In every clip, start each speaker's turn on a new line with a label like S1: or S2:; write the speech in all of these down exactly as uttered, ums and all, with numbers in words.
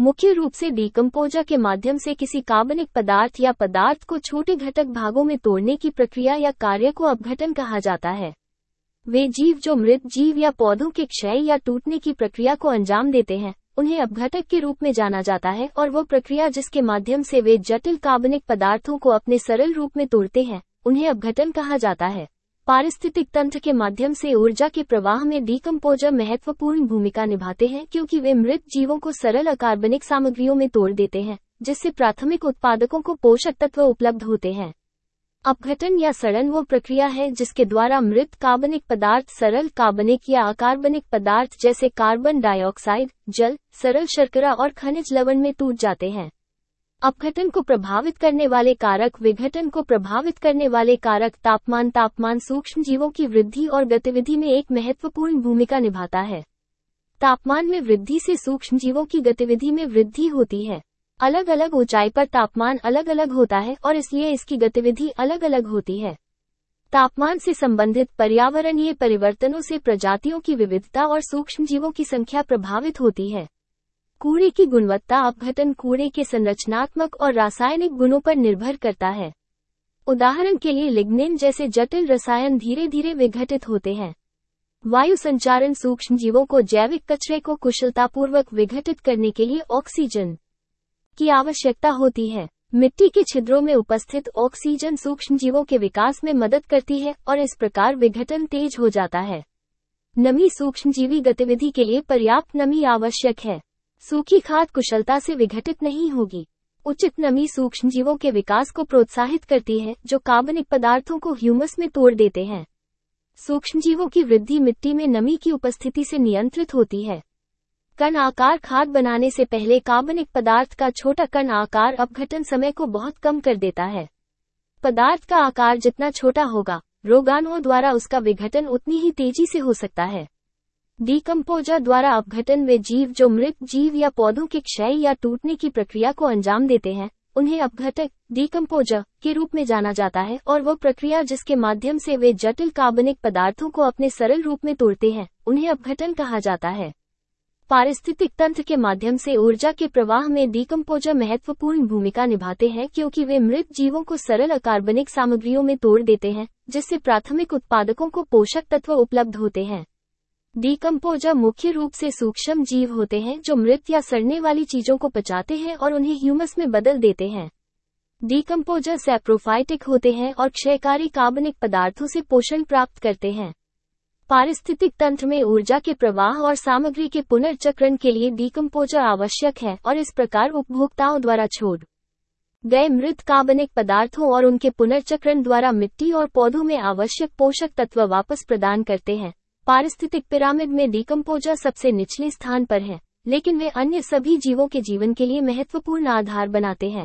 S1: मुख्य रूप से डीकम्पोजर के माध्यम से किसी कार्बनिक पदार्थ या पदार्थ को छोटे घटक भागों में तोड़ने की प्रक्रिया या कार्य को अपघटन कहा जाता है। वे जीव जो मृत जीव या पौधों के क्षय या टूटने की प्रक्रिया को अंजाम देते हैं, उन्हें अपघटक के रूप में जाना जाता है, और वो प्रक्रिया जिसके माध्यम से वे जटिल कार्बनिक पदार्थों को अपने सरल रूप में तोड़ते हैं, उन्हें अपघटन कहा जाता है। पारिस्थितिक तंत्र के माध्यम से ऊर्जा के प्रवाह में डीकम्पोजर महत्वपूर्ण भूमिका निभाते हैं, क्योंकि वे मृत जीवों को सरल अकार्बनिक सामग्रियों में तोड़ देते हैं, जिससे प्राथमिक उत्पादकों को पोषक तत्व उपलब्ध होते हैं। अपघटन या सड़न वो प्रक्रिया है जिसके द्वारा मृत कार्बनिक पदार्थ सरल कार्बनिक या अकार्बनिक पदार्थ जैसे कार्बन डाइऑक्साइड, जल, सरल शर्करा और खनिज लवण में टूट जाते हैं। अपघटन को प्रभावित करने वाले कारक विघटन को प्रभावित करने वाले कारक तापमान तापमान सूक्ष्म जीवों की वृद्धि और गतिविधि में एक महत्वपूर्ण भूमिका निभाता है। तापमान में वृद्धि से सूक्ष्म जीवों की गतिविधि में वृद्धि होती है। अलग अलग ऊंचाई पर तापमान अलग अलग होता है और इसलिए इसकी गतिविधि अलग अलग होती है। तापमान से संबंधित पर्यावरणीय परिवर्तनों से प्रजातियों की विविधता और सूक्ष्म जीवों की संख्या प्रभावित होती है। कूड़े की गुणवत्ता अपघटन कूड़े के संरचनात्मक और रासायनिक गुणों पर निर्भर करता है। उदाहरण के लिए लिग्निन जैसे जटिल रसायन धीरे धीरे विघटित होते हैं। वायु संचारण सूक्ष्म जीवों को जैविक कचरे को कुशलतापूर्वक विघटित करने के लिए ऑक्सीजन की आवश्यकता होती है। मिट्टी के छिद्रों में उपस्थित ऑक्सीजन सूक्ष्म जीवों के विकास में मदद करती है और इस प्रकार विघटन तेज हो जाता है। नमी सूक्ष्मजीवी गतिविधि के लिए पर्याप्त नमी आवश्यक है। सूखी खाद कुशलता से विघटित नहीं होगी। उचित नमी सूक्ष्मजीवों के विकास को प्रोत्साहित करती है, जो कार्बनिक पदार्थों को ह्यूमस में तोड़ देते हैं। सूक्ष्मजीवों की वृद्धि मिट्टी में नमी की उपस्थिति से नियंत्रित होती है। कण आकार खाद बनाने से पहले कार्बनिक पदार्थ का छोटा कण आकार अपघटन समय को बहुत कम कर देता है। पदार्थ का आकार जितना छोटा होगा, रोगाणुओं द्वारा उसका विघटन उतनी ही तेजी से हो सकता है। डीकम्पोजर द्वारा अपघटन वे जीव जो मृत जीव या पौधों के क्षय या टूटने की प्रक्रिया को अंजाम देते हैं, उन्हें अपघटक डीकम्पोजर के रूप में जाना जाता है, और वो प्रक्रिया जिसके माध्यम से वे जटिल कार्बनिक पदार्थों को अपने सरल रूप में तोड़ते हैं, उन्हें अपघटन कहा जाता है। पारिस्थितिक तंत्र के माध्यम से ऊर्जा के प्रवाह में डीकम्पोजर महत्वपूर्ण भूमिका निभाते हैं, क्योंकि वे मृत जीवों को सरल अकार्बनिक सामग्रियों में तोड़ देते हैं, जिससे प्राथमिक उत्पादकों को पोषक तत्व उपलब्ध होते हैं। डीकम्पोजर मुख्य रूप से सूक्ष्म जीव होते हैं जो मृत या सड़ने वाली चीजों को पचाते हैं और उन्हें ह्यूमस में बदल देते हैं। डीकम्पोजर सैप्रोफाइटिक होते हैं और क्षयकारी कार्बनिक पदार्थों से पोषण प्राप्त करते हैं। पारिस्थितिक तंत्र में ऊर्जा के प्रवाह और सामग्री के पुनर्चक्रण के लिए डीकम्पोजर आवश्यक है, और इस प्रकार उपभोक्ताओं द्वारा छोड़ गए मृत कार्बनिक पदार्थों और उनके पुनर्चक्रण द्वारा मिट्टी और पौधों में आवश्यक पोषक तत्व वापस प्रदान करते हैं। पारिस्थितिक पिरामिड में डीकम्पोजर सबसे निचले स्थान पर है, लेकिन वे अन्य सभी जीवों के जीवन के लिए महत्वपूर्ण आधार बनाते हैं।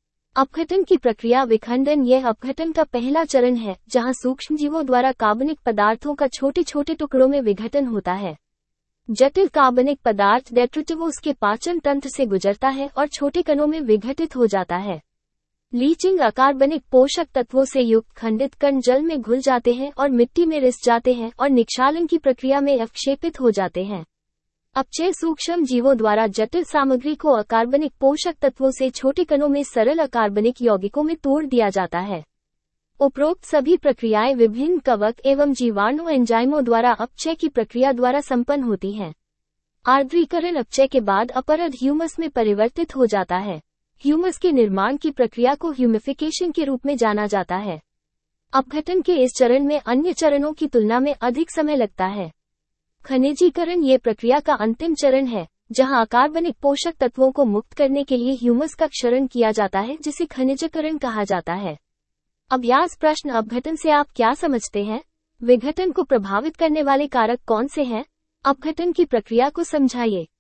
S1: अपघटन की प्रक्रिया विखंडन यह अपघटन का पहला चरण है, जहां सूक्ष्मजीवों द्वारा कार्बनिक पदार्थों का छोटे छोटे टुकड़ों में विघटन होता है। जटिल कार्बनिक पदार्थ डेट्रिटिव उसके पाचन तंत्र से गुजरता है और छोटे कणों में विघटित हो जाता है। लीचिंग अकार्बनिक पोषक तत्वों से युक्त खंडित कण जल में घुल जाते हैं और मिट्टी में रिस जाते हैं और निक्षालन की प्रक्रिया में अवक्षेपित हो जाते हैं। अपचय सूक्ष्म जीवों द्वारा जटिल सामग्री को अकार्बनिक पोषक तत्वों से छोटे कणों में सरल अकार्बनिक यौगिकों में तोड़ दिया जाता है। उपरोक्त सभी प्रक्रियाएं विभिन्न कवक एवं जीवाणु एंजाइमों द्वारा अपचय की प्रक्रिया द्वारा संपन्न होती हैं। आर्द्रीकरण अपचय के बाद अपरद ह्यूमस में परिवर्तित हो जाता है। ह्यूमस के निर्माण की प्रक्रिया को ह्यूमिफिकेशन के रूप में जाना जाता है। अपघटन के इस चरण में अन्य चरणों की तुलना में अधिक समय लगता है। खनिजीकरण ये प्रक्रिया का अंतिम चरण है, जहां अकार्बनिक पोषक तत्वों को मुक्त करने के लिए ह्यूमस का क्षरण किया जाता है, जिसे खनिजीकरण कहा जाता है। अभ्यास प्रश्न अपघटन से आप क्या समझते हैं? विघटन को प्रभावित करने वाले कारक कौन से हैं? अपघटन की प्रक्रिया को समझाइए।